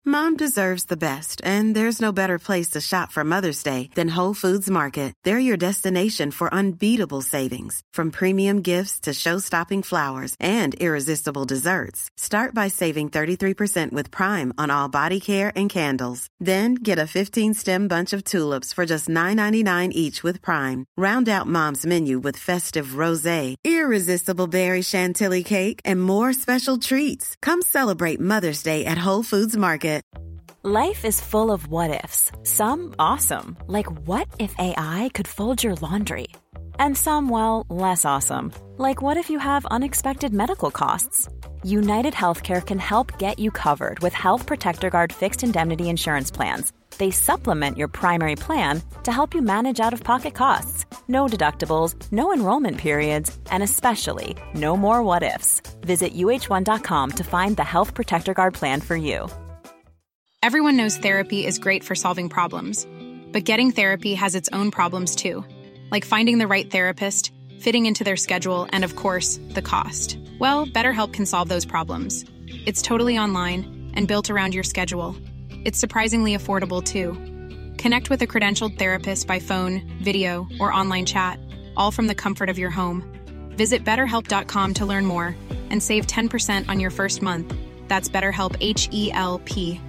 Mom deserves the best, and there's no better place to shop for Mother's Day than Whole Foods Market. They're your destination for unbeatable savings, from premium gifts to show-stopping flowers and irresistible desserts. Start by saving 33% with Prime on all body care and candles. Then get a 15-stem bunch of tulips for just $9.99 each with Prime. Round out Mom's menu with festive rosé, irresistible berry chantilly cake, and more special treats. Come celebrate Mother's Day at Whole Foods Market. Life is full of what-ifs. Some awesome, like what if AI could fold your laundry? And some, well, less awesome, like what if you have unexpected medical costs? United Healthcare can help get you covered with Health Protector Guard fixed indemnity insurance plans. They supplement your primary plan to help you manage out-of-pocket costs. No deductibles, no enrollment periods, and especially no more what-ifs. Visit uh1.com to find the Health Protector Guard plan for you. Everyone knows therapy is great for solving problems, but getting therapy has its own problems too, like finding the right therapist, fitting into their schedule, and of course, the cost. Well, BetterHelp can solve those problems. It's totally online and built around your schedule. It's surprisingly affordable too. Connect with a credentialed therapist by phone, video, or online chat, all from the comfort of your home. Visit BetterHelp.com to learn more and save 10% on your first month. That's BetterHelp, H-E-L-P.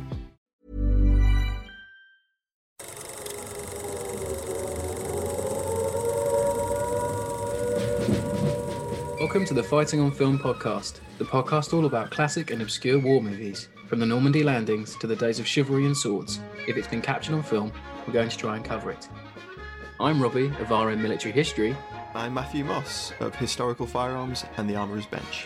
Welcome to the Fighting on Film podcast, the podcast all about classic and obscure war movies, from the Normandy landings to the days of chivalry and swords. If it's been captured on film, we're going to try and cover it. I'm Robbie of RM Military History. I'm Matthew Moss of Historical Firearms and the Armourer's Bench.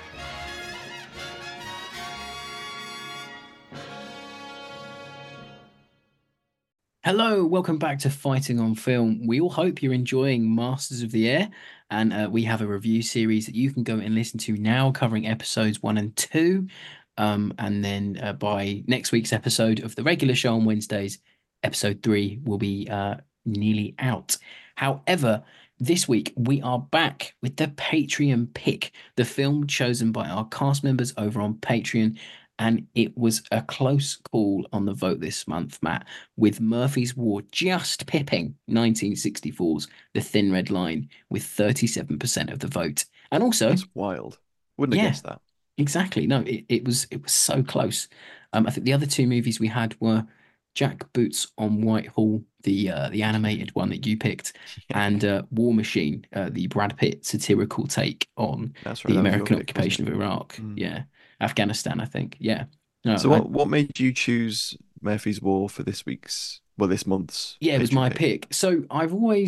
Hello, welcome back to Fighting on Film. We all hope you're enjoying Masters of the Air, and we have a review series that you can go and listen to now, covering episodes 1 and 2. And then by next week's episode of the regular show on Wednesdays, episode 3 will be nearly out. However, this week we are back with the Patreon pick, the film chosen by our cast members over on Patreon. And it was a close call on the vote this month, Matt, with Murphy's War just pipping 1964's The Thin Red Line with 37% of the vote. And also... That's wild. Wouldn't have guessed that. Exactly. No, it was so close. I think the other two movies we had were Jack Boots on Whitehall, the animated one that you picked, and War Machine, the Brad Pitt satirical take on the American occupation of Iraq. Yeah. Afghanistan, I think. Yeah. No, so what made you choose Murphy's War for this month's? Yeah, it was my pick. So I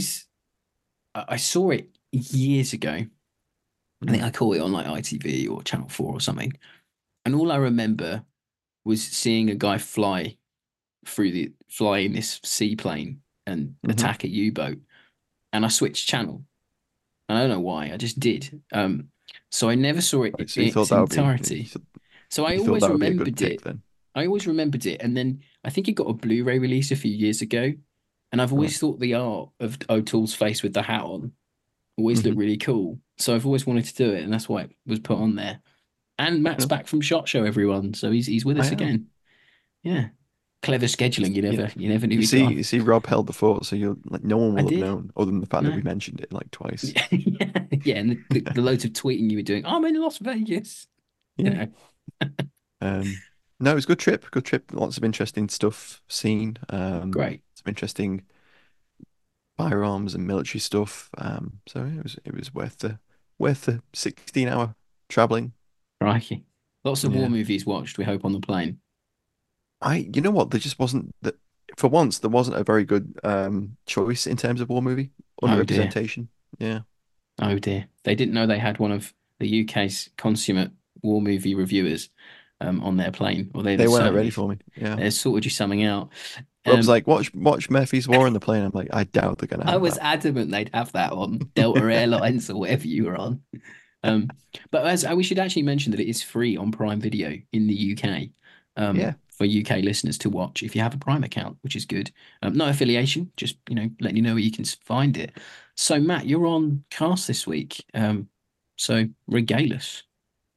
saw it years ago. I think I caught it on like ITV or Channel 4 or something. And all I remember was seeing a guy fly in this seaplane and attack a U-boat. And I switched channel. I don't know why. I just did. So I never saw it in its entirety. So I always remembered it. I always remembered it. And then I think it got a Blu-ray release a few years ago. And I've always thought the art of O'Toole's face with the hat on always looked really cool. So I've always wanted to do it. And that's why it was put on there. And Matt's back from SHOT Show, everyone. So he's with us again. Yeah. Clever scheduling. You never knew. You see, Rob held the fort, so no one will have known, other than the fact that we mentioned it like twice. Yeah, and the loads of tweeting you were doing. I'm in Las Vegas. Yeah. No, it was a good trip. Good trip. Lots of interesting stuff seen. Great. Some interesting firearms and military stuff. So it was worth the 16-hour traveling. Crikey. Lots of war movies watched. We hope on the plane. You know what? There just wasn't that. For once, there wasn't a very good choice in terms of war movie representation. Yeah. Oh dear. They didn't know they had one of the UK's consummate war movie reviewers on their plane. Or they weren't ready for me. Yeah. They sorted you something out. Rob's like, watch Murphy's War on the plane. I'm like, I doubt they're gonna have I was adamant they'd have that on Delta Airlines or whatever you were on. But as we should actually mention that it is free on Prime Video in the UK. For UK listeners to watch if you have a Prime account, which is good. No affiliation, just letting you know where you can find it. So Matt, you're on cast this week. So regale us.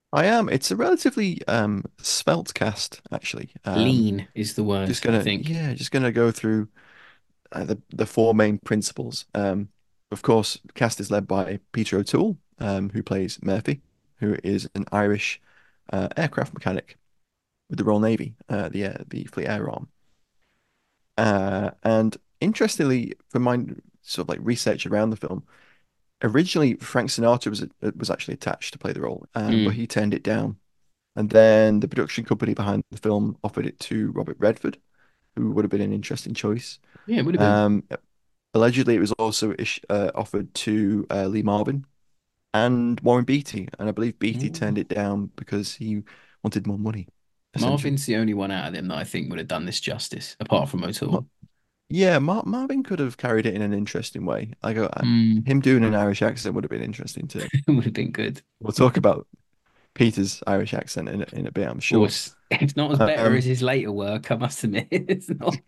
I am. It's a relatively svelte cast, actually. Lean is the word, Just I gonna think. yeah, just gonna go through the four main principles. Of course, the cast is led by Peter O'Toole, who plays Murphy, who is an Irish aircraft mechanic with the Royal Navy, the Fleet Air Arm. And interestingly, from my sort of like research around the film, originally Frank Sinatra was actually attached to play the role, but Mm. he turned it down. And then the production company behind the film offered it to Robert Redford, who would have been an interesting choice. Yeah, it would have been. Um, Allegedly, it was also offered to Lee Marvin and Warren Beatty, and I believe Beatty Mm. turned it down because he wanted more money, essentially. Marvin's the only one out of them that I think would have done this justice, apart from Mar O'Toole. Yeah, Marvin could have carried it in an interesting way. Mm. Him doing an Irish accent would have been interesting too. It would have been good. We'll talk about Peter's Irish accent in a bit, I'm Of sure. course, it's not as better as Um, his later work, I must admit. It's not.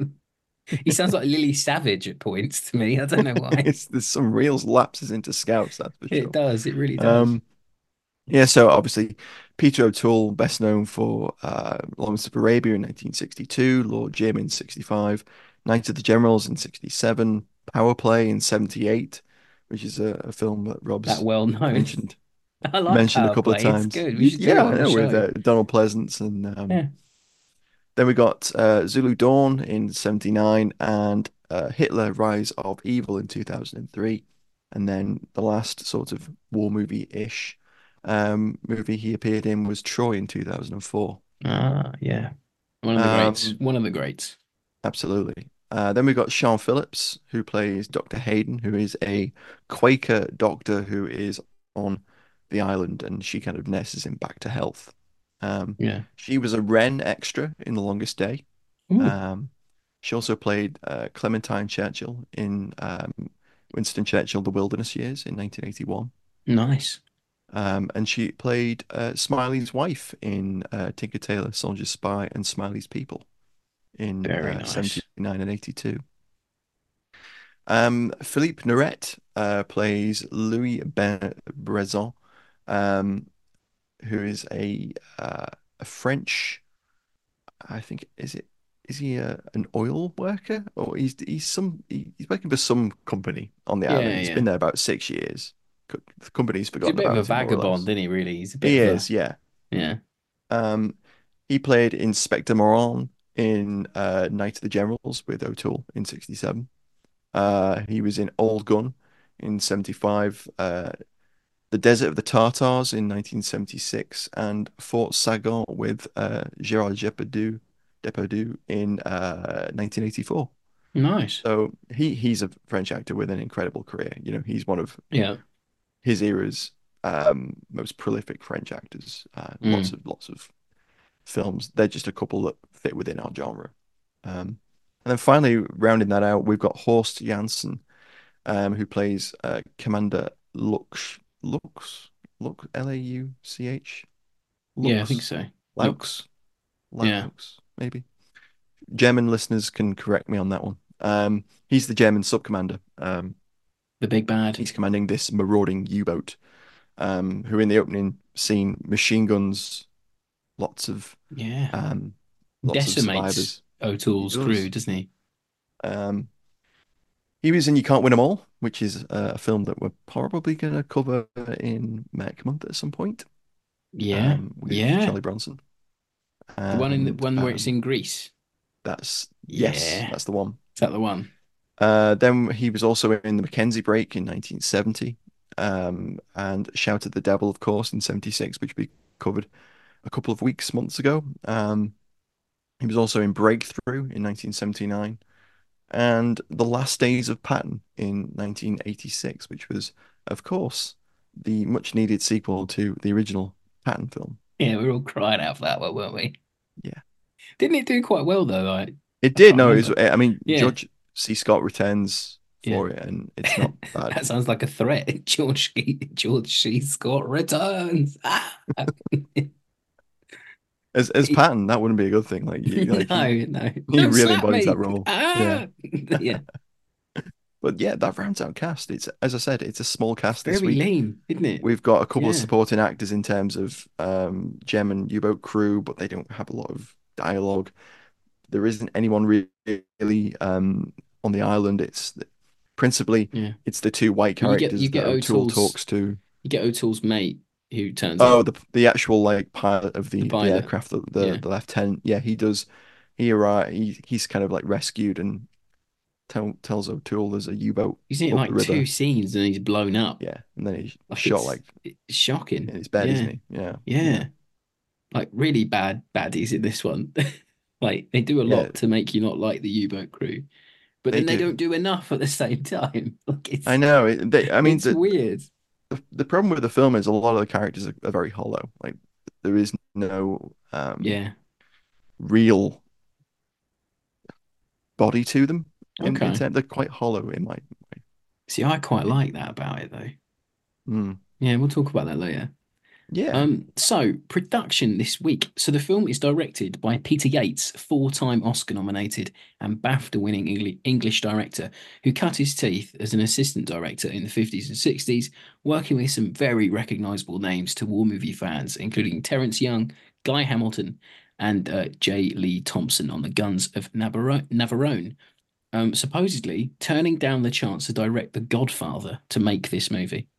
He sounds like Lily Savage at points to me. I don't know why. there's some real lapses into Scouse, that's for It sure. does. It really does. Um, Yeah, so obviously Peter O'Toole, best known for Lawrence of Arabia in 1962, Lord Jim in 65, Night of the Generals in 67, Power Play in 78, which is a film that That Rob's well known. mentioned I like mentioned a Power couple of Play. It's times. good. We should do it Yeah, on I the know with show. Donald Pleasance and Yeah. then we got Zulu Dawn in 79 and Hitler Rise of Evil in 2003. And then the last sort of war movie-ish movie he appeared in was Troy in 2004. Ah, yeah. One of the greats. Um, One of the greats. Absolutely. Then we've got Sean Phillips, who plays Dr. Hayden, who is a Quaker doctor who is on the island and she kind of nurses him back to health. Yeah. She was a Wren extra in The Longest Day. Ooh, Um, she also played Clementine Churchill in Winston Churchill, The Wilderness Years in 1981. nice. And she played Smiley's wife in Tinker Tailor Soldier Spy and Smiley's People in Very nice. 79 and 82. Philippe Noiret plays Louis Brezon, um, who is a French, I think, is he an oil worker or he's working for some company on the island. Yeah, He's yeah. been there about 6 years. The company's He's a forgotten bit of a about him more or vagabond, less. isn't he, really? He's a bit He of a is, yeah. yeah. Um, he played Inspector Moran in Night of the Generals with O'Toole in 67. He was in Old Gun in 75, The Desert of the Tartars in 1976, and Fort Sagan with Gérard Depardieu in 1984. Nice. So he's a French actor with an incredible career. You know, he's one of Yeah. his era's most prolific French actors. Mm. Lots of films. They're just a couple that fit within our genre. And then finally, rounding that out, we've got Horst Janssen, who plays Commander Lauch, Yeah, I think Lux, so. Laux, Looks. Yeah. Laux, maybe. German listeners can correct me on that one. He's the German sub-commander. The big bad. He's commanding this marauding U-boat, who in the opening scene, machine guns, lots of Yeah. um, lots of Decimates survivors. He O'Toole's crew, does. doesn't he? Um, he was in You Can't Win 'Em All, which is a film that we're probably going to cover in Mech Month at some point, Yeah. with Yeah. Charlie Bronson. The And one where it's in Greece. yes, Yeah. that's the one. Is that the one? Then he was also in The Mackenzie Break in 1970, and Shout at the Devil, of course, in 76, which we covered a couple of months ago. He was also in Breakthrough in 1979 and The Last Days of Patton in 1986, which was, of course, the much needed sequel to the original Patton film. Yeah, we were all crying out for that one, weren't we? Yeah, Didn't it do quite well though? it I did. can't No, remember. I mean, Yeah. Judge C. Scott returns Yeah. for it, and it's not bad. That sounds like a threat. George C. Scott returns. Ah! As Patton, that wouldn't be a good thing. Like, No, no. he Don't really slap embodies that me. role. Yeah. Ah! Yeah. But But yeah, that rounds out cast. It's, as I said, it's a small cast this Very week. lean, isn't it? We've got a couple of Yeah. supporting actors in terms of Gem and U-boat crew, but they don't have a lot of dialogue. There isn't anyone really on the island. It's principally Yeah. it's the two white You get characters that O'Toole talks to. O'Toole's mate who turns Oh, up, the actual like pilot of the the pilot. aircraft, Yeah. the lieutenant. Yeah, he does. He's kind of like rescued and tells O'Toole there's a U-boat He's in up the like two river. scenes and he's blown up. Yeah, and then he's Like shot like it's shocking. in his bed, Yeah. isn't he? Yeah, Yeah. Like really bad baddies in this one. Like they do a yeah. lot to make you not like the U-boat crew, but They then they do. don't do enough at the same time. Like I know. I mean, it's weird. the problem with the film is a lot of the characters are very hollow. Like there is no Yeah. real body to them. In Okay. terms, they're quite hollow in my way. See, I quite like that about it though. Mm. Yeah, we'll talk about that later. Yeah. So production this week. So the film is directed by Peter Yates, four-time Oscar nominated and BAFTA winning English director, who cut his teeth as an assistant director in the 50s and 60s, working with some very recognizable names to war movie fans, including Terence Young, Guy Hamilton, and J. Lee Thompson on the guns of Navarone. Supposedly turning down the chance to direct The Godfather to make this movie.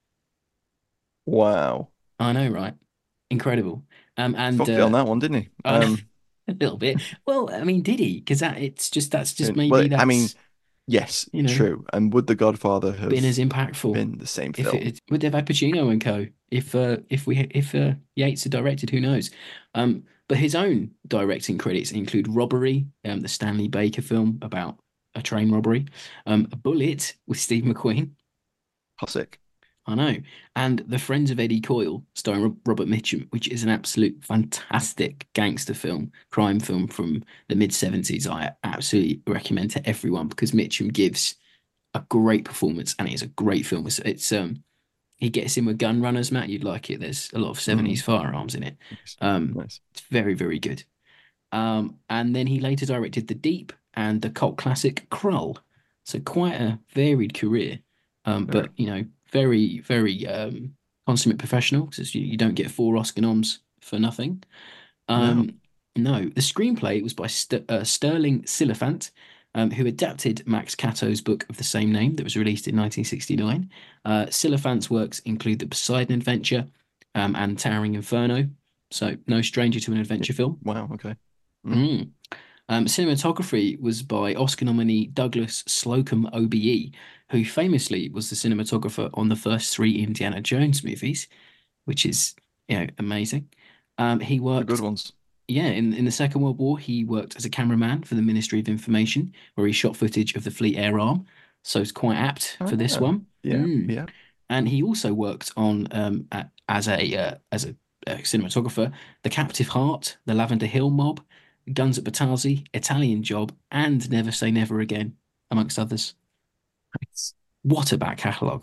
Wow. I know, right? Incredible. And Fucked it on that one, didn't he? I know, a little bit. Well, I mean, did he? Because that's just Well, maybe I mean, that's yes, you know true. And would The Godfather been as have impactful been the same if film? it would have had Pacino and co. If Yates had directed, who knows? But his own directing credits include Robbery, the Stanley Baker film about a train robbery, Bullet with Steve McQueen. Classic. I know. And The Friends of Eddie Coyle, starring Robert Mitchum, which is an absolute fantastic gangster film, crime film from the mid-70s. I absolutely recommend to everyone because Mitchum gives a great performance and it's a great film. It's he gets in with gun runners, Matt. You'd like it. There's a lot of 70s Mm, firearms in it. nice. Um, Nice. it's very, very good. And then he later directed The Deep and the cult classic Krull. So quite a varied career. Very. But very, very consummate professional because you don't get four Oscar noms for nothing. No. No, the screenplay was by Sterling Siliphant, who adapted Max Cato's book of the same name that was released in 1969. Siliphant's works include The Poseidon Adventure and Towering Inferno, so no stranger to an adventure film. Wow. Okay. Mm. Cinematography was by Oscar nominee Douglas Slocum OBE, who famously was the cinematographer on the first three Indiana Jones movies, which is amazing. He The worked, good ones. yeah, in the Second World War. He worked as a cameraman for the Ministry of Information, where he shot footage of the Fleet Air Arm. So it's quite apt for this one. Yeah. Yeah. And he also worked on as a cinematographer, The Captive Heart, The Lavender Hill Mob, Guns at Benghazi, Italian Job, and Never Say Never Again, amongst others. Nice. What a back catalogue.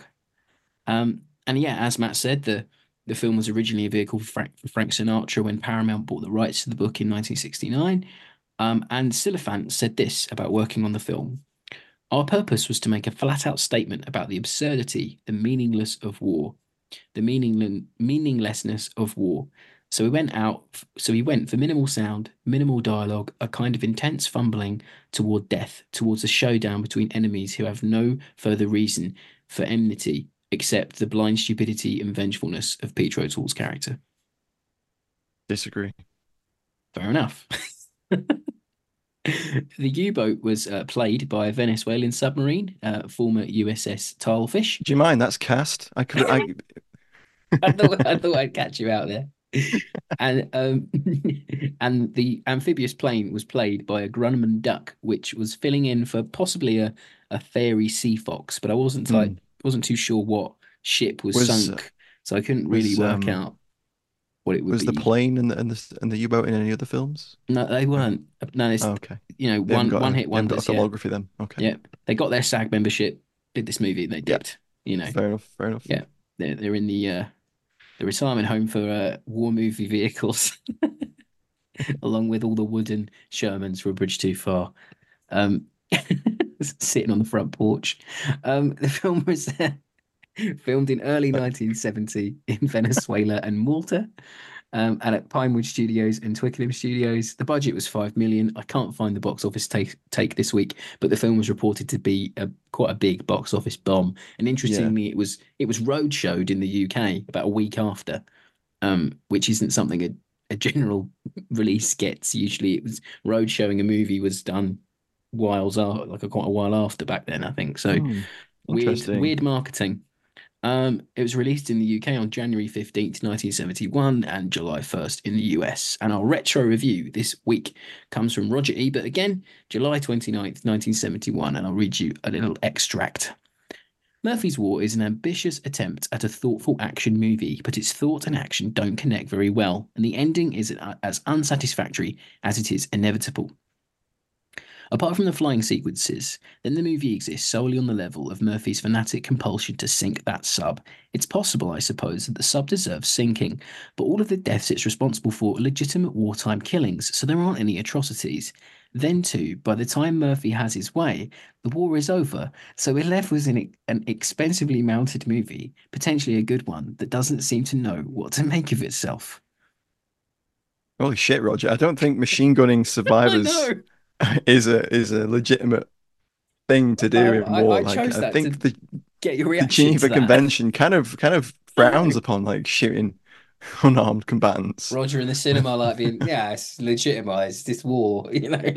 And yeah, as Matt said, the film was originally a vehicle for Frank Sinatra when Paramount bought the rights to the book in 1969. And Siliphant said this about working on the film. Our purpose was to make a flat-out statement about the absurdity, the meaninglessness of war. So we went for minimal sound, minimal dialogue, a kind of intense fumbling toward death, towards a showdown between enemies who have no further reason for enmity except the blind stupidity and vengefulness of Peter O'Toole's character. Disagree. Fair enough. The U-boat was played by a Venezuelan submarine, former USS Tilefish. Do you mind? That's cast. I could. I thought I'd catch you out there. And and the amphibious plane was played by a Grumman duck, which was filling in for possibly a fairy sea fox, but I wasn't too sure what ship was sunk, so I couldn't really work out what it would was be. the plane and the U-boat in any other films? No, they weren't. No, it's okay. One hit wonders. Got a filmography then. Okay. Yeah, they got their SAG membership, did this movie, and they dipped. Fair enough. Fair enough. Yeah, they're in the retirement home for war movie vehicles, along with all the wooden Shermans for A Bridge Too Far. sitting on the front porch. The film was filmed in early 1970 in Venezuela and Malta, and at Pinewood Studios and Twickenham Studios. The budget was 5 million. I can't find the box office take this week, but the film was reported to be quite a big box office bomb. And interestingly, it was road showed in the UK about a week after, which isn't something a general release gets. Usually, it was road showing a movie was done quite a while after back then, I think. So weird marketing. It was released in the UK on January 15th, 1971 and July 1st in the US. And our retro review this week comes from Roger Ebert again, July 29th, 1971, and I'll read you a little extract. Murphy's War is an ambitious attempt at a thoughtful action movie, but its thought and action don't connect very well, and the ending is as unsatisfactory as it is inevitable. Apart from the flying sequences, then the movie exists solely on the level of Murphy's fanatic compulsion to sink that sub. It's possible, I suppose, that the sub deserves sinking, but all of the deaths it's responsible for are legitimate wartime killings, so there aren't any atrocities. Then, too, by the time Murphy has his way, the war is over, so we're left with an expensively mounted movie, potentially a good one, that doesn't seem to know what to make of itself. Holy shit, Roger. I don't think machine gunning survivors is a legitimate thing to do in war. I think the get your reaction. The Geneva Convention kind of frowns upon like shooting unarmed combatants. Roger in the cinema being, it's legitimized this war, you know.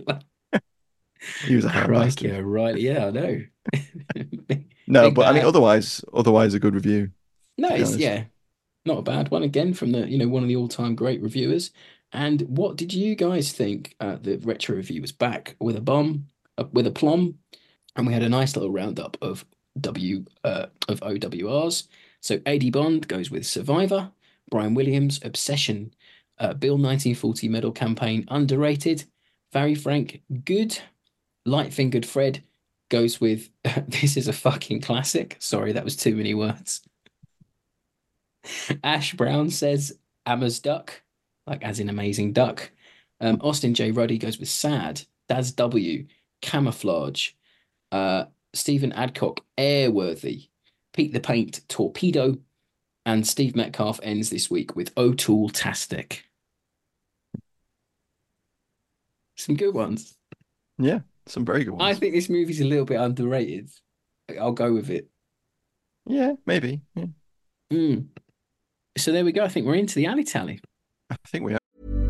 He was a harassment. Right, yeah, I know. No, but I mean, otherwise a good review. No, it's not a bad one again from the one of the all-time great reviewers. And what did you guys think? The retro review was back with a bomb, with a plum, and we had a nice little roundup of OWRs. So AD Bond goes with Survivor, Brian Williams, Obsession, Bill 1940 Medal Campaign, underrated, Very Frank, good, Light-Fingered Fred goes with this is a fucking classic. Sorry, that was too many words. Ash Brown says Amma's Duck, like as in Amazing Duck. Austin J. Ruddy goes with Sad, Daz W, Camouflage, Stephen Adcock, Airworthy, Pete the Paint, Torpedo, and Steve Metcalf ends this week with O'Toole-tastic. Some good ones. Yeah, some very good ones. I think this movie's a little bit underrated. I'll go with it. Yeah, maybe. Yeah. So there we go. I think we're into the alley tally. I think we are.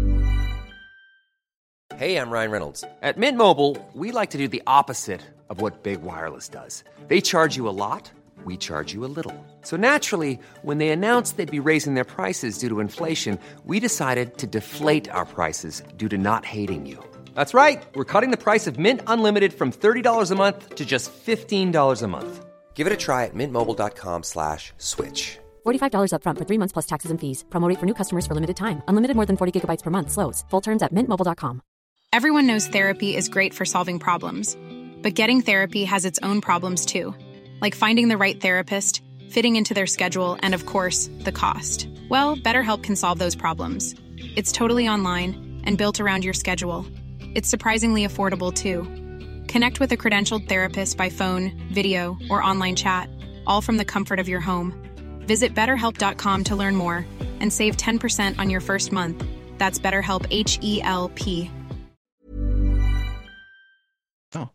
Hey, I'm Ryan Reynolds. At Mint Mobile, we like to do the opposite of what Big Wireless does. They charge you a lot. We charge you a little. So naturally, when they announced they'd be raising their prices due to inflation, we decided to deflate our prices due to not hating you. That's right. We're cutting the price of Mint Unlimited from $30 a month to just $15 a month. Give it a try at mintmobile.com/switch. $45 up front for 3 months plus taxes and fees. Promo rate for new customers for limited time. Unlimited more than 40 gigabytes per month slows. Full terms at mintmobile.com. Everyone knows therapy is great for solving problems, but getting therapy has its own problems too, like finding the right therapist, fitting into their schedule, and of course, the cost. Well, BetterHelp can solve those problems. It's totally online and built around your schedule. It's surprisingly affordable too. Connect with a credentialed therapist by phone, video, or online chat, all from the comfort of your home. Visit BetterHelp.com to learn more and save 10% on your first month. That's BetterHelp, H-E-L-P. Oh.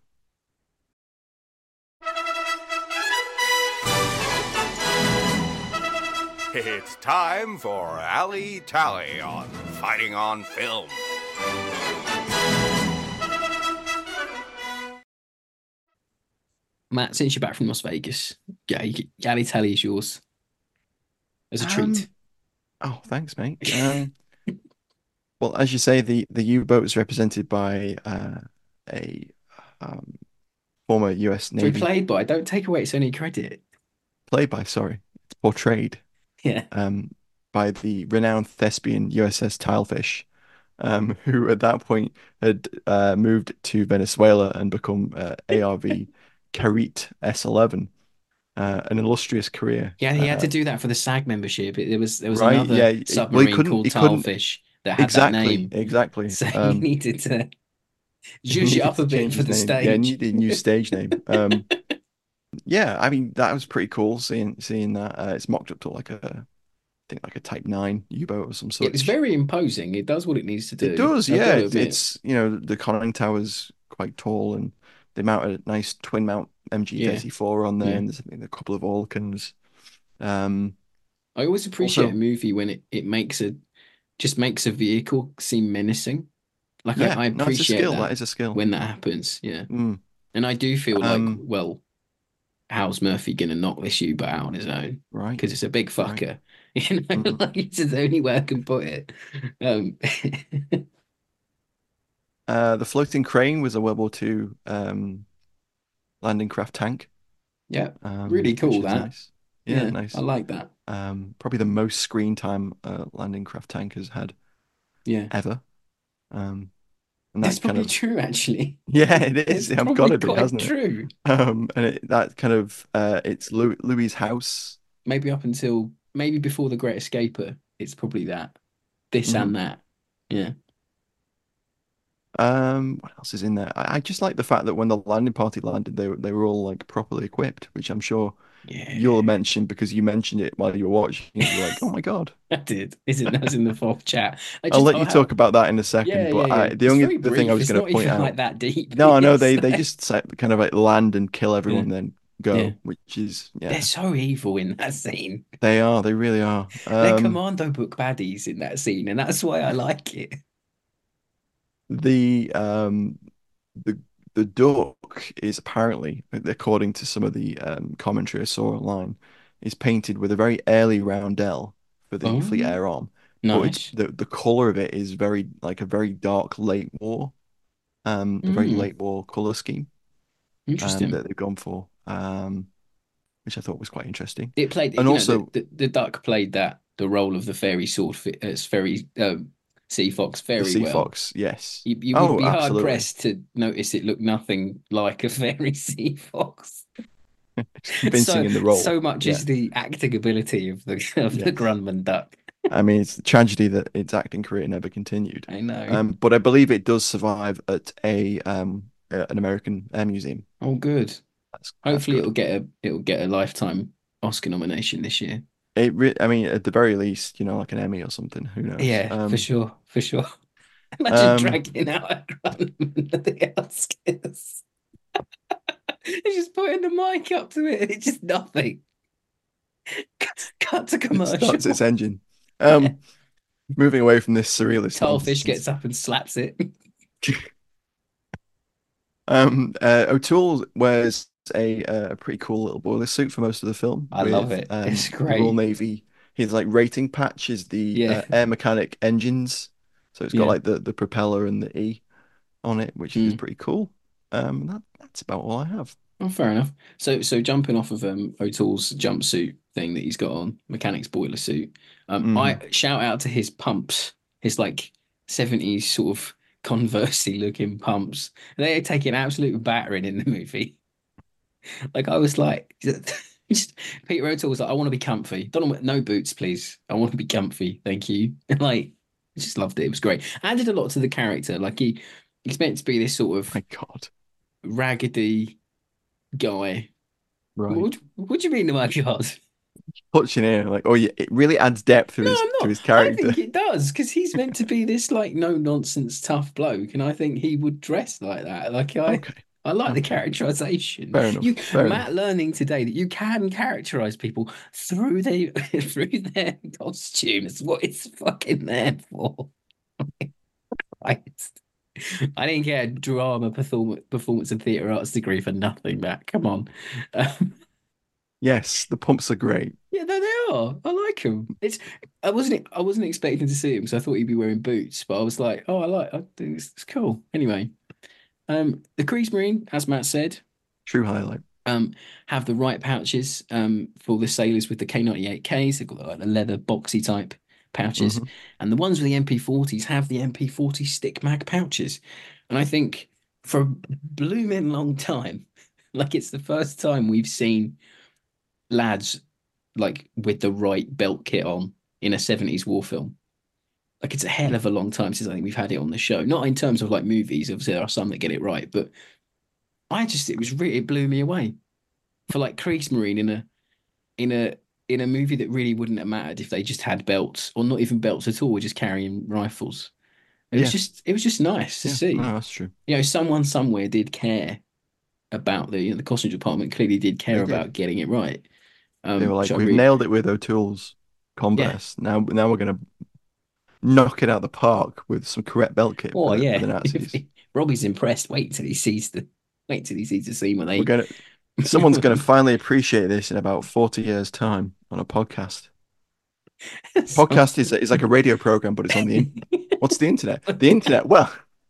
It's time for Alley Tally on Fighting on Film. Matt, since you're back from Las Vegas, Alley Tally is yours. As a treat. Oh, thanks, mate. Well, as you say, the U-boat is represented by a former US Navy. Played by. Don't take away its only credit. Played by, sorry. It's portrayed. Yeah. By the renowned thespian USS Tilefish, who at that point had moved to Venezuela and become ARV Carite S11. An illustrious career. Yeah, he had to do that for the SAG membership. There was right, another submarine called Tilefish that had that name. Exactly. So he needed to. He Zhuzh it needed up to a bit change for his the name. Yeah, he stage. needed a new stage name. Yeah, I mean that was pretty cool seeing that. It's mocked up to like I think like a Type 9 U-boat or some It's such. very imposing. It does what it needs to It do. does, I've got yeah. to It's, admit. it's you know the conning tower's quite tall, and they mount a nice twin mount Yeah, MG-34 on there, yeah. and there's I think, a couple of Vulcans. Um, I always appreciate a Also, movie when it just makes a vehicle seem menacing. Like yeah, I no, it's a appreciate skill. That that is a skill. when that happens. Yeah. Mm. And I do feel like, Um, well, how's Murphy gonna knock this U-boat out on his own? right, Because it's a big right. fucker. You know, Mhm. like it's the only way I can put it. Um, The floating crane was a World War II landing craft tank, yeah, really which cool is that. nice. Yeah, Yeah, I nice. like that. Probably the most screen time a landing craft tank has had Yeah. ever. Um, and That's that kind probably of true, actually. yeah, it It's is. I've got probably to be, quite hasn't it? true. And that kind of it's Louis' house. Maybe up until maybe before The Great Escaper, it's probably that. This Mhm. and that. Yeah. What else is in there? I just like the fact that when the landing party landed, they were all like properly equipped, which I'm sure you'll Yeah. mention because you mentioned it while you were watching it. You're like, oh my God. I did. Isn't that was in the fourth chat? I I'll just let oh you talk how about that in a yeah, second, yeah, but yeah. the It's only very the thing I brief. was It's going to not point even like out, that deep. no, no, It's they just kind of like land and kill yeah, everyone, then yeah. go, which is They're yeah, so evil in that scene. they really are. They're commando book baddies in that scene, and that's why I like it. The the the duck is apparently, according to some of the commentary I saw online, is painted with a very early roundel for the Oh, Fleet Air Arm, but it's nice. the color of it is very like a very dark late war, a very Mm, late war color scheme interesting. that they've gone for, which I thought was quite interesting. It played, And you know, also the duck played the role of the fairy fairy sea fox the very Sea well. Fox, yes. You would Oh, be hard absolutely. pressed to notice it looked nothing like a fairy sea fox. It's convincing So in the role. so much Yeah. is the acting ability of the Yes. Grumman duck. I mean, it's a tragedy that its acting career never continued. I know. But I believe it does survive at an American air museum. Oh, good. That's Hopefully good. it'll get a lifetime Oscar nomination this year. I mean, at the very least, like an Emmy or something. Who knows? Yeah, for sure, for sure. Imagine Um, dragging out a Grumman at the Oscars. It's just putting the mic up to it. It's just nothing. Cut to it starts its commercial. engine. Yeah. Um, Moving away from this surrealist Tarfish nonsense. gets up and slaps it. O'Toole wears a pretty cool little boiler suit for most of the film I love with it. It's the Royal great. Navy. His like rating patch is the Yeah, air mechanic engines, so it's got yeah. like the propeller and the E on it, which is Mm. pretty cool. That's about all I have. Oh, fair enough. So jumping off of O'Toole's jumpsuit thing that he's got on, mechanic's boiler suit. Hmm. I shout out to his pumps, his like 70s sort of Conversey looking pumps. They are taking absolute battering in the movie. Like I was like, just, Peter O'Toole was like, I want to be comfy. Don't want no boots, please. I want to be comfy, thank you. Like, I just loved it. It was great. Added a lot to the character. Like he's meant to be this sort of My God. raggedy guy. Right. What do you mean, oh my God? Touching here, like, oh yeah, it really adds depth No, I'm to not. his I character. think it does because he's meant to be this like no nonsense tough bloke, and I think he would dress like that. Like Okay. I like the Okay. characterization. Fair enough. You Fair enough. Matt learning today that you can characterize people through their through their costumes. What it's fucking there for. Christ. I didn't get a drama performance and theatre arts degree for nothing, Matt. Come on. Yes, the pumps are great. Yeah, no, they are. I like them. I wasn't expecting to see him because I thought he'd be wearing boots, but I was like, oh, I think it's cool. Anyway, the Kriegsmarine, as Matt said, True highlight. um, have the right pouches for the sailors with the K98Ks. They've got like the leather boxy type pouches, Hmm. and the ones with the MP40s have the MP40 stick mag pouches. And I think for a blooming long time, like it's the first time we've seen lads like with the right belt kit on in a 70s war film. Like it's a hell of a long time since I think we've had it on the show. Not in terms of like movies, obviously there are some that get it right, but it blew me away for like Kriegsmarine in a in a movie that really wouldn't have mattered if they just had belts or not even belts at all, we're just carrying rifles. And Yeah, it was just nice to yeah, see. no, that's true. Someone somewhere did care about the costume department clearly did care They did. about getting it right. They were Which like, I we've really, nailed it with O'Toole's Converse. Now we're gonna knock it out the park with some correct belt kit oh for the yeah, Nazis. Robbie's impressed. Wait till he sees the scene where We're gonna Someone's gonna finally appreciate this in about 40 years' time on a podcast. Podcast is like a radio program, but it's on the internet. What's the internet? The internet. Well,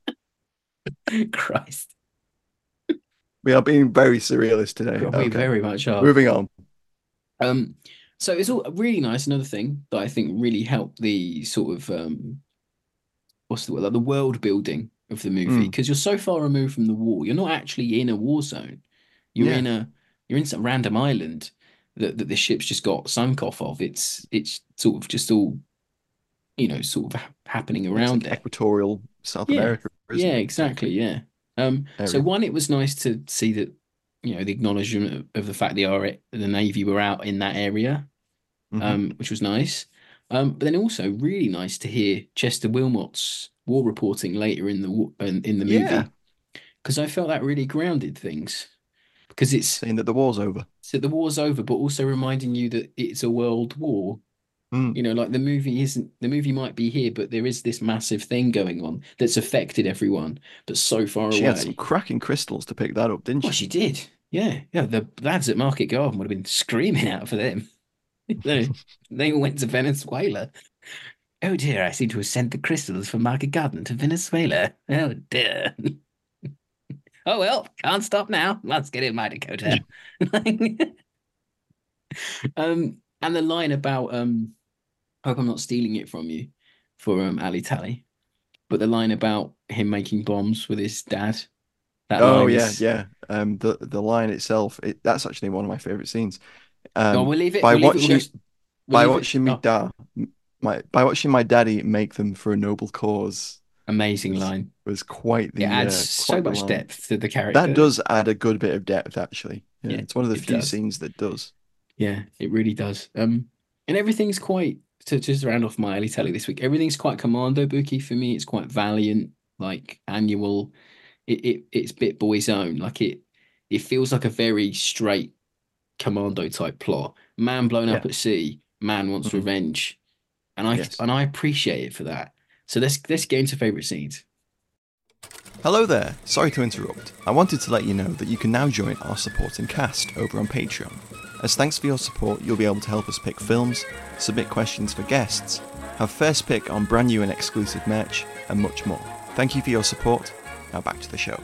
Christ, we are being very surrealist today. we Okay, very much are. moving on. So it's all really nice. Another thing that I think really helped the sort of what's the word, like the world building of the movie, because you're so far removed from the war. You're not actually in a war zone. You're Yeah. You're in some random island that the ship's just got sunk off of. It's sort of just all sort of happening It's around like it. equatorial South Yeah, America, isn't yeah, it? exactly, yeah. So Area. one, it was nice to see that the acknowledgement of the fact the Navy were out in that area, Mhm. which was nice. But then also really nice to hear Chester Wilmot's war reporting later in the Yeah, movie, because I felt that really grounded things, because it's saying that the war's over. so the war's over, but also reminding you that it's a world war. Mm. Like the movie might be here, but there is this massive thing going on that's affected everyone, but so far She had some away. cracking crystals to pick that up, didn't Well, she? she did. Yeah, yeah. The lads at Market Garden would have been screaming out for them. They all went to Venezuela. Oh dear, I seem to have sent the crystals from Market Garden to Venezuela. Oh dear. Oh well, can't stop now. Let's get in, my Dakota. And the line about hope I'm not stealing it from you for Ali Tally, but the line about him making bombs with his dad. That Oh line yeah, is. yeah. The line itself, that's actually one of my favorite scenes. Oh, we'll leave it. By We'll leave it. watching We'll by leave it. watching me Oh, da by watching my daddy make them for a noble cause amazing was, line. was quite It adds so quite the much line. depth to the character. That does add a good bit of depth, actually. Yeah, Yeah, it's one of the it few does. scenes that does. Yeah, it really does. And everything's quite to just round off my Ali Telly this week. Everything's quite commando booky for me. It's quite Valiant, like annual. It's bit boy's own. Like it feels like a very straight commando type plot. Man blown up Yeah. at sea. Man wants Mhm. revenge, and Yes. I appreciate it for that. So let's get into favorite scenes. Hello there, sorry to interrupt. I wanted to let you know that you can now join our supporting cast over on Patreon. As thanks for your support, you'll be able to help us pick films, submit questions for guests, have first pick on brand new and exclusive merch, and much more. Thank you for your support. Now back to the show.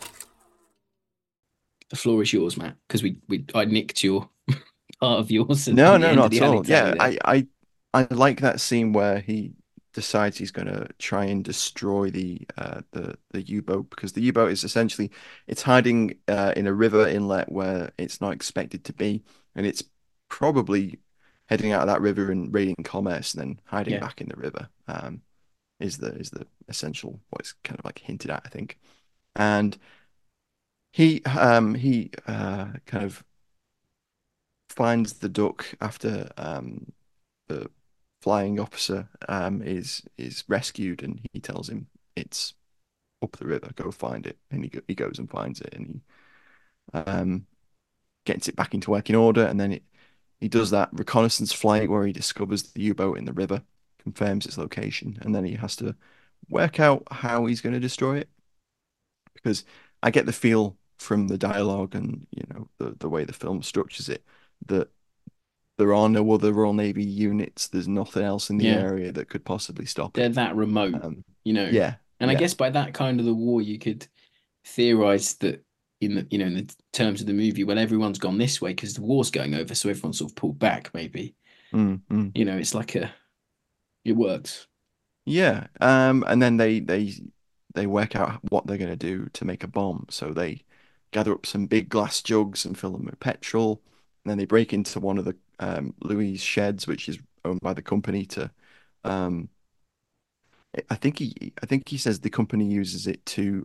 The floor is yours, Matt, because I nicked your part of yours. At No, the no, end of not the at all. Ali Tally Yeah, there. I like that scene where he decides he's going to try and destroy the U-boat, because the U-boat is essentially it's hiding in a river inlet where it's not expected to be, and it's probably heading out of that river and raiding commerce and then hiding Yeah. back in the river. Is the essential what it's kind of like hinted at, I think. And he kind of finds the duck after the flying officer is rescued, and he tells him it's up the river, go find it. And he goes and finds it, and he gets it back into working order, and then he does that reconnaissance flight where he discovers the U-boat in the river, confirms its location, and then he has to work out how he's going to destroy it. Because I get the feel from the dialogue and the way the film structures it that there are no other Royal Navy units. There's nothing else in the Yeah. area that could possibly stop They're it. that remote, Yeah, And I yeah. guess by that kind of the war, you could theorize that in the terms of the movie, when everyone's gone this way because the war's going over, so everyone's sort of pulled back. Maybe it's like it works. Yeah. And then they work out what they're going to do to make a bomb. So they gather up some big glass jugs and fill them with petrol. And then they break into one of the Louis' sheds, which is owned by the company, to I think he says the company uses it to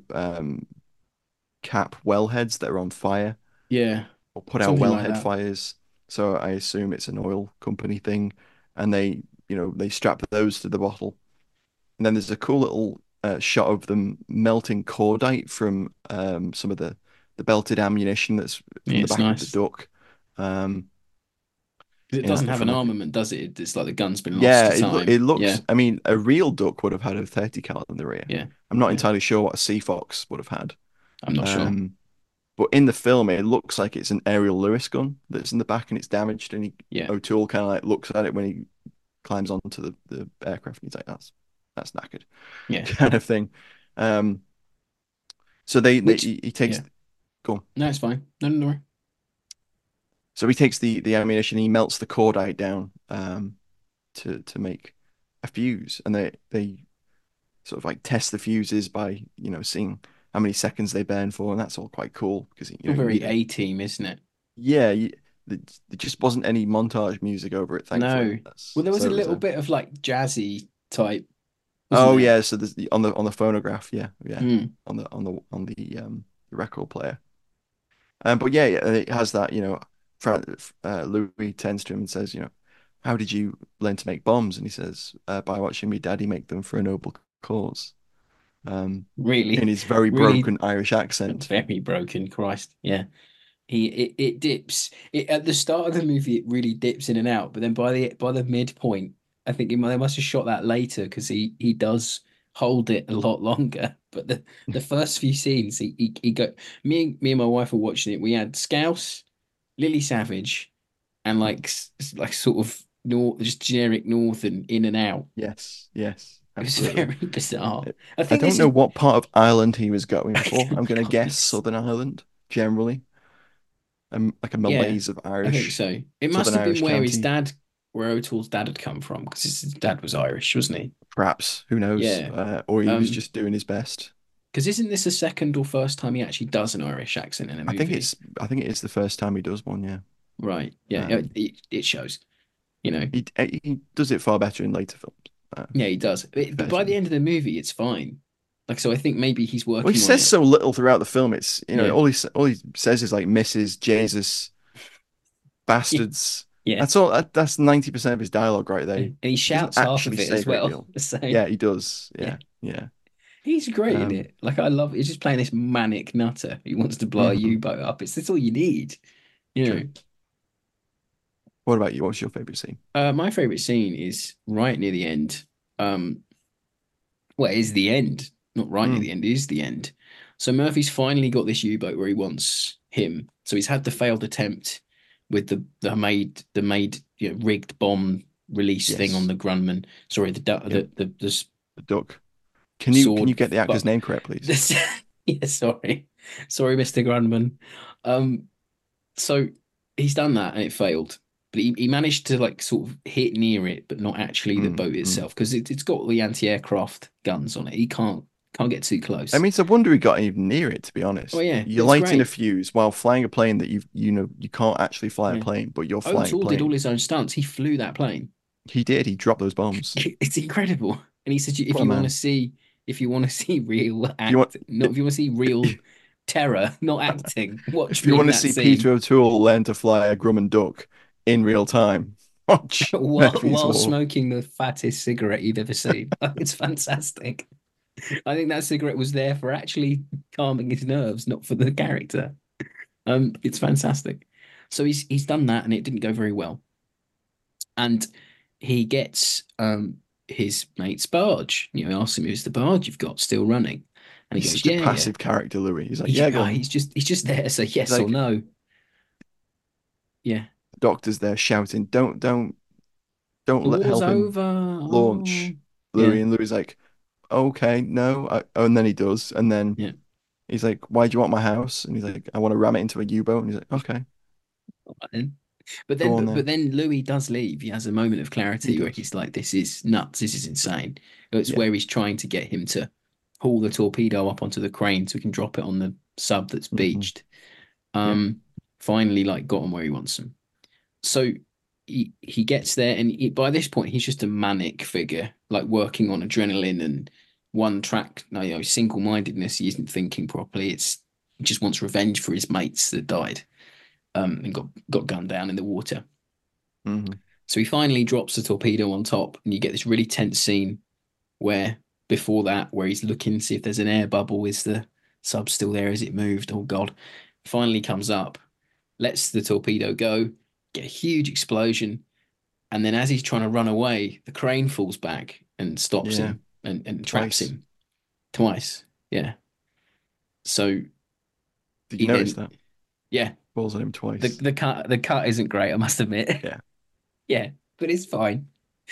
cap wellheads that are on fire Yeah, or put out something like wellhead that. fires. So I assume it's an oil company thing, and they strap those to the bottle. And then there's a cool little shot of them melting cordite from some of the belted ammunition that's Yeah, from the it's back of the nice. duck. Um, 'Cause it doesn't have an from like armament, does it? It's like the gun's been lost yeah, to it time. looks. Yeah, I mean, a real duck would have had a 30 cal in the rear. yeah, I'm not yeah. entirely sure what a sea fox would have had. I'm not sure. Um, but in the film, it looks like it's an Ariel Lewis gun that's in the back and it's damaged. And Yeah, O'Toole kind of like looks at it when he climbs onto the aircraft and he's like, that's knackered, yeah. kind of thing. Um, so Which, he takes yeah. go on. No, it's fine. No, no, no. So he takes the ammunition, he melts the cordite down to make a fuse, and they sort of like test the fuses by seeing how many seconds they burn for, and that's all quite cool because All you very need a A-team, isn't it? yeah. There just wasn't any montage music over it, thankfully. No. Well, there was So a it was little a bit of like jazzy type, wasn't oh there? yeah. So there's on the phonograph, yeah, Mm. on the record player. But yeah, it has that. Louis turns to him and says, how did you learn to make bombs? And he says, by watching me daddy make them for a noble cause. In Really, his very really broken Irish accent. very broken. Christ. Yeah. It dips. At the start of the movie, it really dips in and out. But then by the midpoint, I think they must have shot that later because he does hold it a lot longer. But the first few scenes, he go. Me and my wife were watching it. We had Scouse, Lily Savage, and like sort of North, just generic Northern in and out. Yes, yes, It was absolutely. very bizarre. I I think don't this know is. what part of Ireland he was going I for. I'm can't going to be guess honest. Southern Ireland, generally. Like a Yeah, malaise of I think Irish, so. It must Southern have been Irish county. where O'Toole's dad had come from, because his dad was Irish, wasn't he? Perhaps, who knows? Yeah. Or he was Um, just doing his best. because isn't this the second or first time he actually does an Irish accent in a I think movie? it is the first time he does one, yeah. Right. Yeah. Um, it shows. You know. he does it far better in later films. Yeah, he does. But Fair by to the him. end of the movie, it's fine. Like, so I think maybe he's Well, he working on says it. so little throughout the film. It's Yeah. all he says is like Mrs. Jesus bastards. Yeah. That's 90% of his dialogue right there. And he He doesn't shouts half of actually it say a as great well. deal. So Yeah, he does. yeah. Yeah. He's great in Um, it. Like I love he's just playing this manic nutter who wants to blow a mhm, U-boat up. It's all you need. You know. true. What about you? What's your favorite scene? My favorite scene is right near the end. Um, well, it is the end, not right near Mm, the end. It is the end. So Murphy's finally got this U-boat where he wants him. So he's had the failed attempt with the rigged bomb release thing on yes. the Grumman. Sorry, Yep. the The duck. Can you sword. get the actor's name correct, please? This, yeah, sorry, Mr. Grumman. Um, so he's done that and it failed. But he managed to like sort of hit near it, but not actually the boat Mm. itself because it's got the anti-aircraft guns on it. He can't get too I close. mean, it's a wonder he got even near it, to be Oh honest. yeah, You're it's lighting a great. fuse while flying a plane that you can't actually fly a Yeah. plane, but you're flying a O'Toole did all plane. his own stunts. He flew that plane. He did. He dropped those bombs. It's incredible. And he said, if What a you want to man. see, if you want to see real If you want, act, not if you want to see real terror, not acting, watch if you me in want to that see Peter scene O'Toole learn to fly a Grumman duck in real time, watch Murphy's while Law. smoking the fattest cigarette you've ever seen. It's fantastic. I think that cigarette was there for actually calming his nerves, not for the character. It's fantastic. So he's done that, and it didn't go very well. And he gets his mate's barge. You know, asks him, "Is the barge you've got still running?" And he He's goes, such a "Yeah, yeah." passive character, Louis. He's like, yeah, go Yeah, on. he's just there to say He's yes or like, no. Yeah, the doctor's there shouting, don't the let war's help him over. Oh, launch, yeah, Louis. And Louis like, okay, no. And then he does. And then yeah. he's like, why do you want my house? And he's like, I want to ram it into a U-boat. And he's like, okay, But go then, on but, then. but then Louis does leave. He has a moment of He clarity where does. he's like, "This is nuts. This is insane." It's Yeah. where he's trying to get him to haul the torpedo up onto the crane so he can drop it on the sub that's Hmm. beached. Yeah. Finally, like got him where he wants him. So he gets there, and by this point he's just a manic figure, like working on adrenaline and one track, single-mindedness. He isn't thinking properly. He just wants revenge for his mates that died, and got gunned down in the water. Mm-hmm. So he finally drops the torpedo on top, and you get this really tense scene where before that, where he's looking to see if there's an air bubble. Is the sub still there? Has it moved? Oh God! Finally comes up, lets the torpedo go, get a huge explosion, and then as he's trying to run away, the crane falls back and stops him and traps him twice. Yeah. So did you notice that? Yeah. Falls on him twice. The cut isn't great, I must admit. Yeah. Yeah, but it's fine.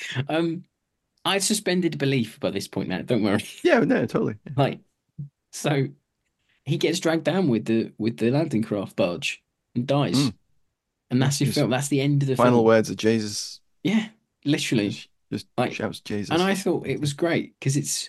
I suspended belief by this point now. Don't worry. Yeah, no, totally. Like, so he gets dragged down with the landing craft barge and dies, and that's your film. That's the end of the final film. words of Jesus. Yeah, literally. Just like, shouts Jesus. And I thought it was great because it's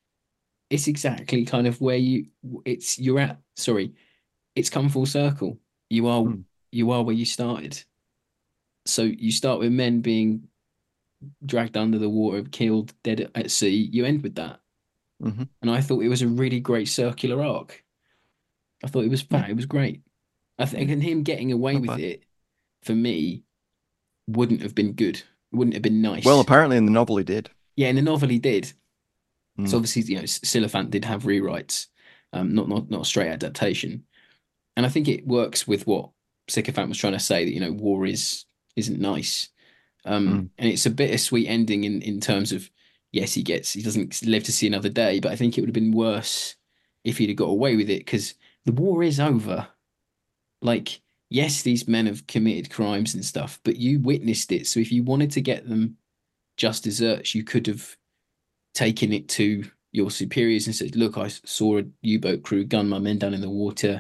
exactly kind of where you're at. Sorry, it's come full circle. You are where you started. So you start with men being dragged under the water, killed, dead at sea. You end with that. Mm-hmm. And I thought it was a really great circular arc. I thought it was fat. It was great. I think and him getting away with it, for me, wouldn't have been good. It wouldn't have been nice. Well, apparently in the novel he did. Yeah, in the novel he did. So obviously, Silliphant did have rewrites, not a straight adaptation. And I think it works with what Sycophant was trying to say, that war isn't nice. And it's a bittersweet ending in terms of, yes, he doesn't live to see another day, but I think it would have been worse if he'd have got away with it, because the war is over. Like, yes, these men have committed crimes and stuff, but you witnessed it. So if you wanted to get them just desserts, you could have taken it to your superiors and said, look, I saw a U-boat crew gun my men down in the water.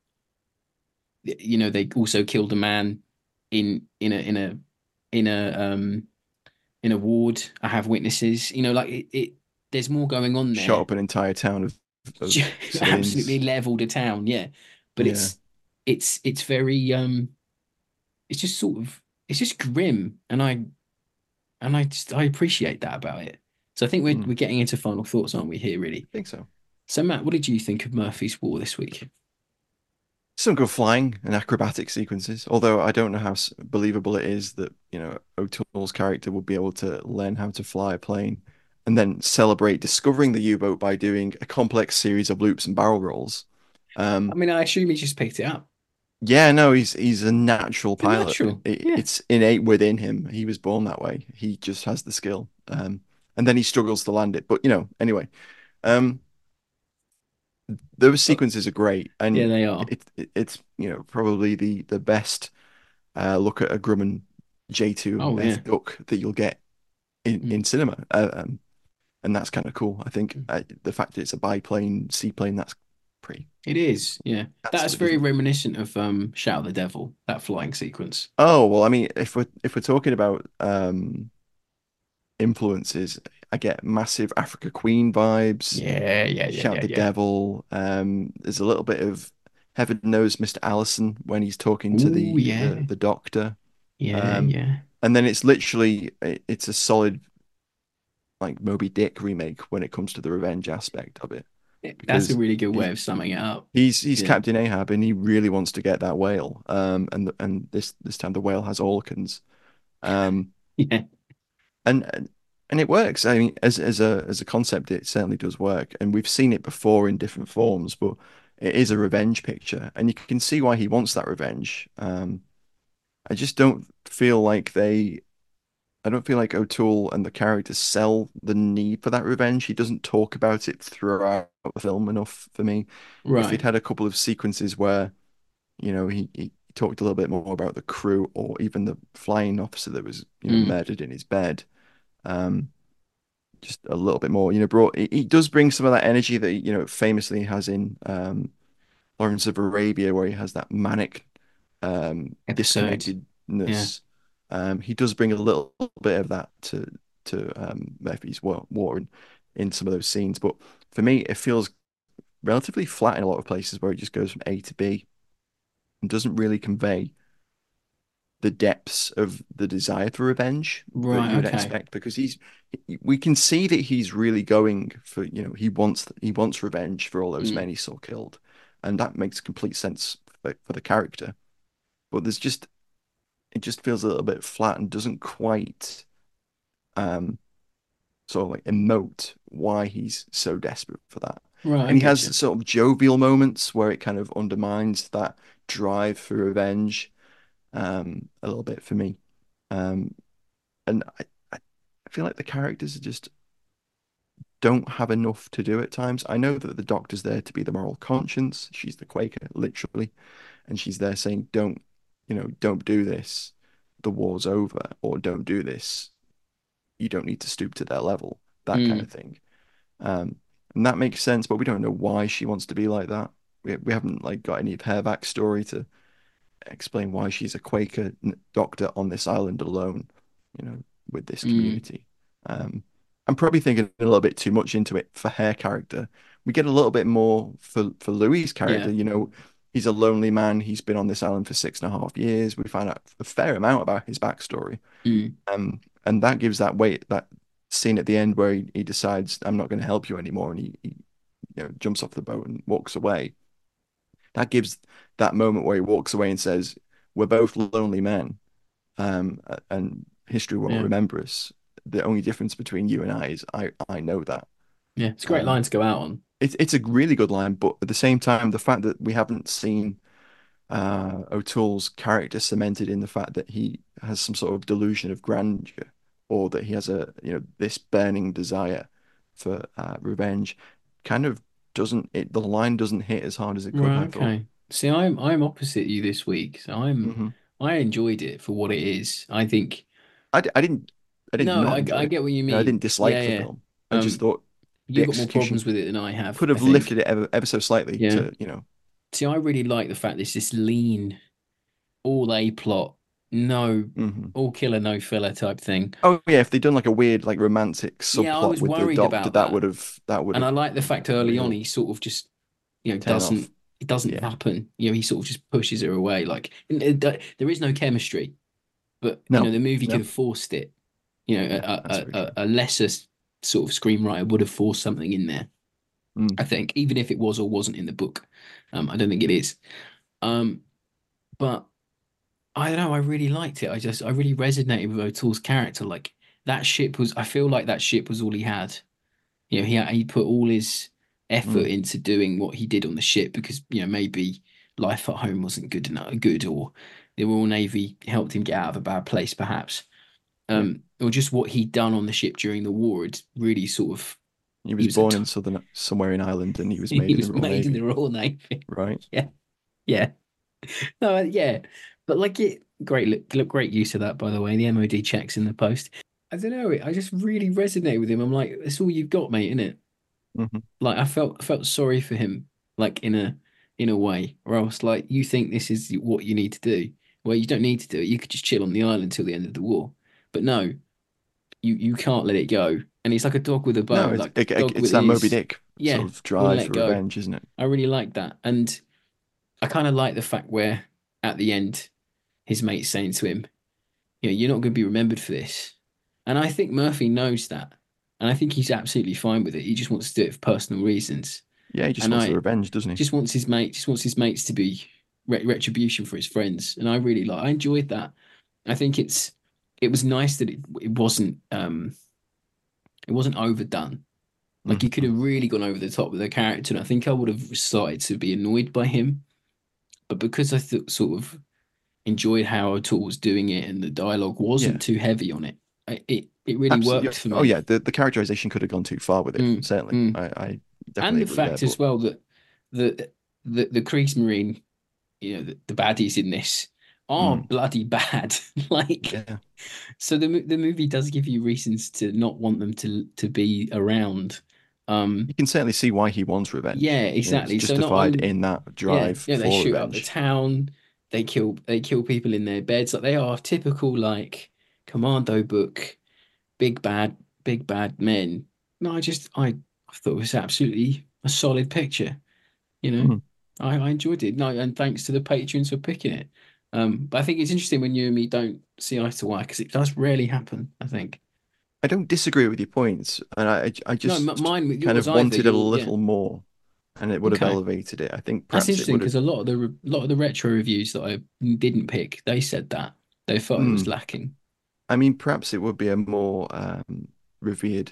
They also killed a man in a ward. I have witnesses. There's more going on there. Shot up an entire town of absolutely leveled a town. Yeah, but it's very it's just sort of, it's just grim, and I appreciate that about it. So I think we're getting into final thoughts, aren't we here? Really, I think so. So Matt, what did you think of Murphy's War this week? Some good flying and acrobatic sequences, although I don't know how believable it is that O'Toole's character would be able to learn how to fly a plane and then celebrate discovering the U-boat by doing a complex series of loops and barrel rolls. I assume he just picked it up. Yeah, no, he's a natural pilot. Natural. It's innate within him. He was born that way. He just has the skill. And then he struggles to land it. But anyway, those sequences are great, and yeah, they are. It's probably the best look at a Grumman J2 duck that you'll get in cinema, and that's kind of cool. I think the fact that it's a biplane, seaplane, that's pretty. It is, yeah. That's very reminiscent of Shout of the Devil, that flying sequence. Oh well, I mean, if we're talking about influences, I get massive Africa Queen vibes. Yeah. Shout the Devil. There's a little bit of Heaven Knows Mr. Allison when he's talking to the doctor. Yeah. And then it's literally it's a solid like Moby Dick remake when it comes to the revenge aspect of it. That's a really good way of summing it up. He's Captain Ahab, and he really wants to get that whale. And this time the whale has orcans. Yeah. And it works. I mean, as a concept, it certainly does work, and we've seen it before in different forms. But it is a revenge picture, and you can see why he wants that revenge. I just don't feel like I don't feel like O'Toole and the characters sell the need for that revenge. He doesn't talk about it throughout the film enough for me. Right. If he'd had a couple of sequences where, he talked a little bit more about the crew or even the flying officer that was murdered in his bed. Just a little bit more, he does bring some of that energy that he, famously has in Lawrence of Arabia, where he has that manic disconnectedness. He does bring a little bit of that to Murphy's War in some of those scenes, but for me it feels relatively flat in a lot of places where it just goes from A to B and doesn't really convey the depths of the desire for revenge that Right. you would Okay. expect, because we can see that he's really going for, he wants revenge for all those Mm. men he saw killed, and that makes complete sense for the character. But it just feels a little bit flat and doesn't quite um sort of like emote why he's so desperate for that. Right. I And he get has you. sort of jovial moments where it kind of undermines that drive for revenge a little bit for me. Um, and I feel like the characters just don't have enough to do at times. I know that the Doctor's there to be the moral conscience. She's the Quaker, literally, and she's there saying, don't do this. The war's over, or don't do this. You don't need to stoop to their level, that kind Mm. of thing. Um, and that makes sense, but we don't know why she wants to be like that. We haven't like got any of her backstory to explain why she's a Quaker doctor on this island alone, with this Mm. community. I'm probably thinking a little bit too much into it for her character. We get a little bit more for Louis' character. Yeah. He's a lonely man. He's been on this island for 6.5 years. We find out a fair amount about his backstory. Mm. And that gives that weight, that scene at the end where he decides, I'm not going to help you anymore, and he jumps off the boat and walks away. That gives that moment where he walks away and says, we're both lonely men, and history won't Yeah. remember us. The only difference between you and I is I know that. Yeah. It's a great line to go out on. It's a really good line, but at the same time, the fact that we haven't seen O'Toole's character cemented in the fact that he has some sort of delusion of grandeur, or that he has this burning desire for revenge, kind of the line doesn't hit as hard as it could, Right. I thought. Okay. See, I'm opposite you this week. So Hmm. I enjoyed it for what it is. I think I didn't no, not enjoy I it. get what you I mean. didn't Yeah, dislike the yeah. film. I just Um, thought the you got more execution problems with it than I have, could I have lifted think. it ever so slightly Yeah. to. See, I really like the fact it's this lean, all A plot, no, Hmm. all killer, no filler type thing. Oh yeah, if they'd done like a weird like romantic Yeah, I subplot was with the worried doctor, about that. that would And I have like the fact early on real he sort of just, turn off. it doesn't Yeah. happen. He sort of just pushes her away. Like there is no chemistry, but No, the movie could no. have forced it. Yeah, that's very true. A lesser sort of screenwriter would have forced something in there. Mm. I think, even if it was or wasn't in the book. I don't think it is. But I don't know, I really liked it. I really resonated with O'Toole's character. Like I feel like that ship was all he had. He put all his effort Mm. into doing what he did on the ship because, maybe life at home wasn't good, or the Royal Navy helped him get out of a bad place, perhaps. Yeah. Or just what he'd done on the ship during the war. It's really sort of, He he was was born in somewhere in Ireland, and he was made he in the was Royal made in Navy, the Royal Navy. right? Yeah. Yeah. No, yeah, but like great use of that, by the way. The MOD checks in the post. I don't know. I just really resonate with him. I'm like, that's all you've got, mate, isn't it? Hmm. Like I felt sorry for him, like in a way, or else like you think this is what you need to do. Well, you don't need to do it. You could just chill on the island till the end of the war. But no, you can't let it go. And he's like a dog with a No, bone, it's like dog it's with that Moby his Dick yeah, sort of wouldn't drive let for go. revenge, isn't it? I really like that, and I kind of like the fact where at the end his mate's saying to him, you're not going to be remembered for this. And I think Murphy knows that. And I think he's absolutely fine with it. He just wants to do it for personal reasons. Yeah, he just And wants the I revenge, doesn't he? just wants his mates to be retribution for his friends. And I enjoyed that. I think it was nice that it wasn't overdone. Like he could Mhm. have really gone over the top with the character. And I think I would have started to be annoyed by him. But because I sort of enjoyed how O'Toole was doing it and the dialogue Yeah, wasn't too heavy on it, it really absolutely. worked for Oh me. yeah, the characterization could have gone too far with it. Mm, Certainly, mm. I And definitely the agree there. fact as But well that the Kriegsmarine, the baddies in this are mm, bloody bad. Like, yeah, so the movie does give you reasons to not want them to be around. you can certainly see why he wants revenge. Yeah, It's exactly. So not justified only in that yeah, drive they for shoot up the revenge. town, they kill people in their beds. Like they are typical like commando book, big bad, big bad men. No, I thought it was absolutely a solid picture. You know, Mm. I enjoyed it. No, and thanks to the patrons for picking it. But I think it's interesting when you and me don't see eye to eye because it does rarely happen, I think. I don't disagree with your points, and I just mine with kind of yours wanted either, a little more, and it would have Okay. elevated it. I think That's perhaps it interesting would because have. a lot of the retro reviews that I didn't pick, they said that they felt it was lacking. I mean, perhaps it would be a more revered,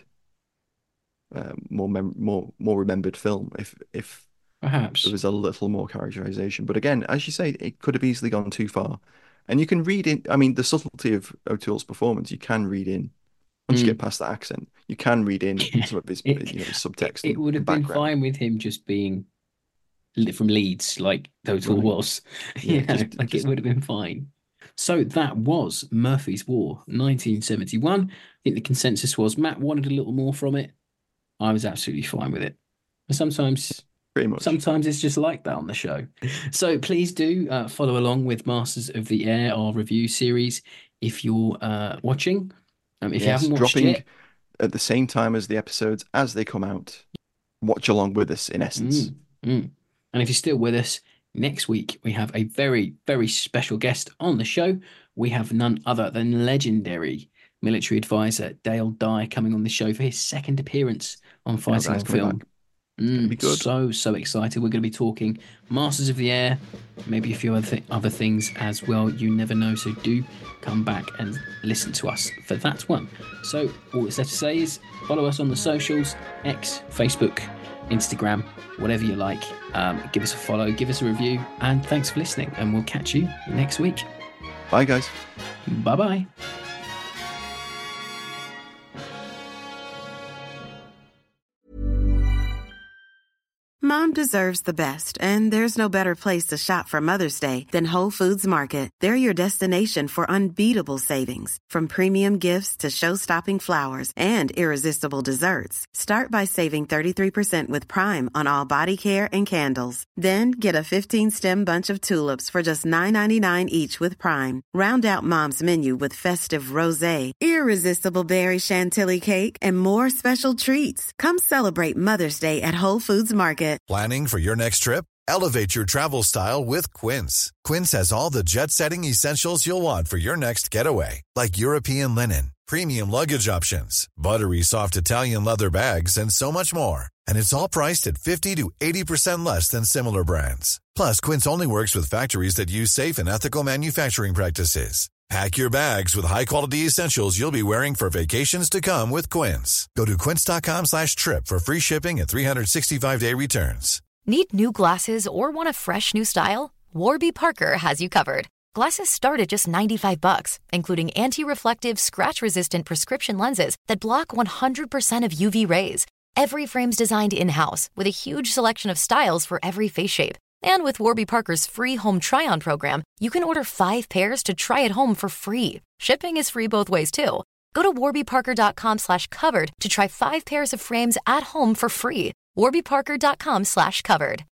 more remembered film if Perhaps. there was a little more characterization. But again, as you say, it could have easily gone too far. And you can read in, I mean, the subtlety of O'Toole's performance, you can read in, once you get past that accent, you can read in some of his, subtext It would have and been background. fine with him just being from Leeds, like O'Toole Right. was. Yeah, It would have been fine. So that was Murphy's War, 1971. I think the consensus was Matt wanted a little more from it. I was absolutely fine with it. Sometimes pretty much. Sometimes it's just like that on the show. So please do follow along with Masters of the Air, our review series, if you're watching. If you haven't watched dropping it, at the same time as the episodes as they come out. Watch along with us, in essence. And if you're still with us, next week we have a very, very special guest on the show. We have none other than legendary military advisor Dale Dye coming on the show for his second appearance on Fighting on Film. Be good. So excited. We're going to be talking Masters of the Air, maybe a few other things as well. You never know. So do come back and listen to us for that one. So all that's left to say is follow us on the socials, X, Facebook, Instagram, whatever you like. Give us a follow, give us a review, and thanks for listening. And we'll catch you next week. Bye, guys. Bye-bye. Mom deserves the best, and there's no better place to shop for Mother's Day than Whole Foods Market. They're your destination for unbeatable savings, from premium gifts to show-stopping flowers and irresistible desserts. Start by saving 33% with Prime on all body care and candles. Then get a 15-stem bunch of tulips for just $9.99 each with Prime. Round out Mom's menu with festive rosé, irresistible berry chantilly cake, and more special treats. Come celebrate Mother's Day at Whole Foods Market. Planning for your next trip? Elevate your travel style with Quince. Quince has all the jet-setting essentials you'll want for your next getaway, like European linen, premium luggage options, buttery soft Italian leather bags, and so much more. And it's all priced at 50 to 80% less than similar brands. Plus, Quince only works with factories that use safe and ethical manufacturing practices. Pack your bags with high-quality essentials you'll be wearing for vacations to come with Quince. Go to quince.com/trip for free shipping and 365-day returns. Need new glasses or want a fresh new style? Warby Parker has you covered. Glasses start at just $95, including anti-reflective, scratch-resistant prescription lenses that block 100% of UV rays. Every frame's designed in-house with a huge selection of styles for every face shape. And with Warby Parker's free home try-on program, you can order 5 pairs to try at home for free. Shipping is free both ways, too. Go to warbyparker.com/covered to try 5 pairs of frames at home for free. warbyparker.com/covered.